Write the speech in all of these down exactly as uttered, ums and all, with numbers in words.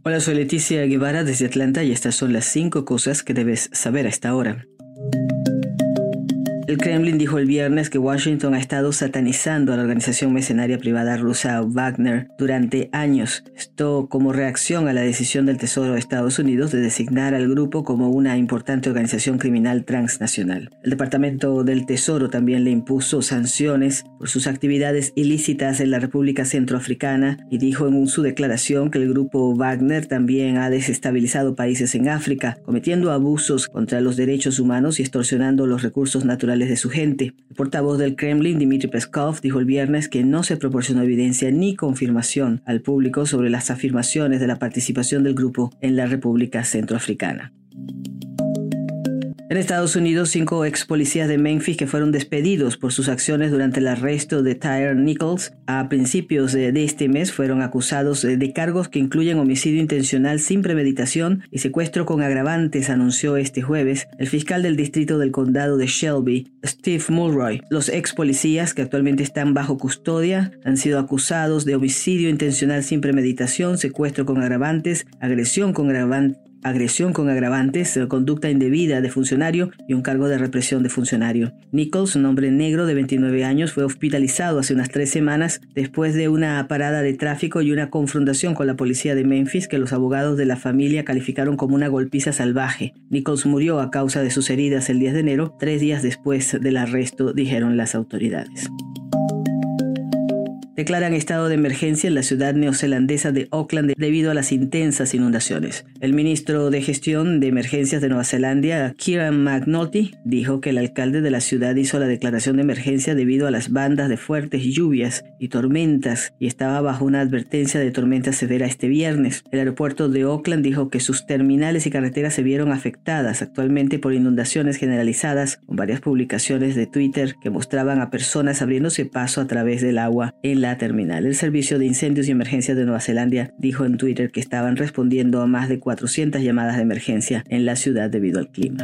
Hola, soy Leticia Guevara desde Atlanta y estas son las cinco cosas que debes saber a esta hora. El Kremlin dijo el viernes que Washington ha estado satanizando a la organización mercenaria privada rusa Wagner durante años. Esto como reacción a la decisión del Tesoro de Estados Unidos de designar al grupo como una importante organización criminal transnacional. El Departamento del Tesoro también le impuso sanciones por sus actividades ilícitas en la República Centroafricana y dijo en su declaración que el grupo Wagner también ha desestabilizado países en África, cometiendo abusos contra los derechos humanos y extorsionando los recursos naturales de su gente. El portavoz del Kremlin, Dmitry Peskov, dijo el viernes que no se proporcionó evidencia ni confirmación al público sobre las afirmaciones de la participación del grupo en la República Centroafricana. En Estados Unidos, cinco ex policías de Memphis que fueron despedidos por sus acciones durante el arresto de Tyre Nichols a principios de, de este mes fueron acusados de, de cargos que incluyen homicidio intencional sin premeditación y secuestro con agravantes, anunció este jueves el fiscal del distrito del condado de Shelby, Steve Mulroy. Los ex policías, que actualmente están bajo custodia, han sido acusados de homicidio intencional sin premeditación, secuestro con agravantes, agresión con agravantes, agresión con agravantes, conducta indebida de funcionario y un cargo de represión de funcionario. Nichols, un hombre negro de veintinueve años, fue hospitalizado hace unas tres semanas después de una parada de tráfico y una confrontación con la policía de Memphis que los abogados de la familia calificaron como una golpiza salvaje. Nichols murió a causa de sus heridas el diez de enero, tres días después del arresto, dijeron las autoridades. Declaran estado de emergencia en la ciudad neozelandesa de Auckland debido a las intensas inundaciones. El ministro de Gestión de Emergencias de Nueva Zelanda, Kieran McNulty, dijo que el alcalde de la ciudad hizo la declaración de emergencia debido a las bandas de fuertes lluvias y tormentas y estaba bajo una advertencia de tormenta severa este viernes. El aeropuerto de Auckland dijo que sus terminales y carreteras se vieron afectadas actualmente por inundaciones generalizadas, con varias publicaciones de Twitter que mostraban a personas abriéndose paso a través del agua en la terminal. El Servicio de Incendios y Emergencias de Nueva Zelanda dijo en Twitter que estaban respondiendo a más de cuatrocientas llamadas de emergencia en la ciudad debido al clima.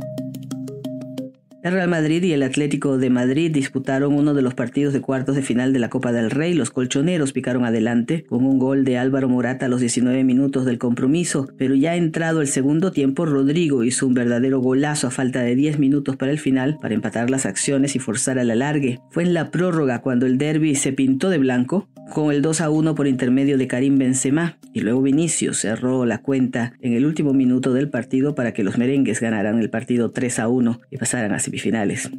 El Real Madrid y el Atlético de Madrid disputaron uno de los partidos de cuartos de final de la Copa del Rey. Los colchoneros picaron adelante con un gol de Álvaro Morata a los diecinueve minutos del compromiso, pero ya entrado el segundo tiempo, Rodrigo hizo un verdadero golazo a falta de diez minutos para el final para empatar las acciones y forzar al alargue. Fue en la prórroga cuando el derbi se pintó de blanco con el dos a uno por intermedio de Karim Benzema y luego Vinicius cerró la cuenta en el último minuto del partido para que los merengues ganaran el partido tres a uno y pasaran a semifinales.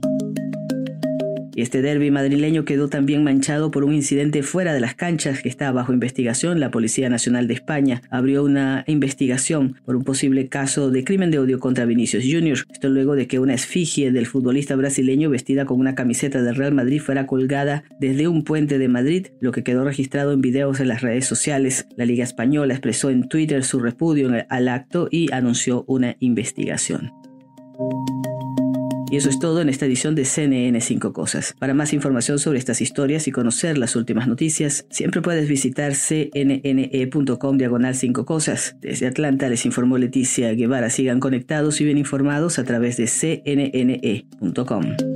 Y este derbi madrileño quedó también manchado por un incidente fuera de las canchas que está bajo investigación. La Policía Nacional de España abrió una investigación por un posible caso de crimen de odio contra Vinicius junior Esto luego de que una efigie del futbolista brasileño vestida con una camiseta del Real Madrid fuera colgada desde un puente de Madrid, lo que quedó registrado en videos en las redes sociales. La Liga Española expresó en Twitter su repudio al acto y anunció una investigación. Y eso es todo en esta edición de C N N cinco Cosas. Para más información sobre estas historias y conocer las últimas noticias, siempre puedes visitar cnne.com diagonal cinco cosas. Desde Atlanta les informó Leticia Guevara. Sigan conectados y bien informados a través de c n n e punto com.